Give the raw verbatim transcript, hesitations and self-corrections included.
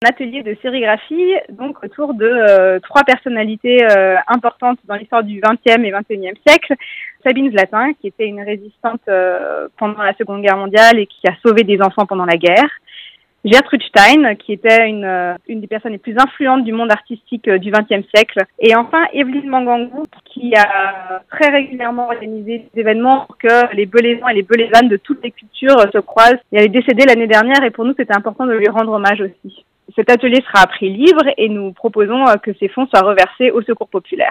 Un atelier de sérigraphie, donc autour de euh, trois personnalités euh, importantes dans l'histoire du vingtième et vingt et unième siècle. Sabine Zlatin, qui était une résistante euh, pendant la Seconde Guerre mondiale et qui a sauvé des enfants pendant la guerre. Gertrude Stein, qui était une, euh, une des personnes les plus influentes du monde artistique euh, du vingtième siècle. Et enfin, Evelyne Mangangou, qui a très régulièrement organisé des événements pour que les Belaisans et les Belaisannes de toutes les cultures euh, se croisent. Elle est décédée l'année dernière et pour nous, c'était important de lui rendre hommage aussi. Cet atelier sera à prix libre et nous proposons que ces fonds soient reversés au Secours populaire.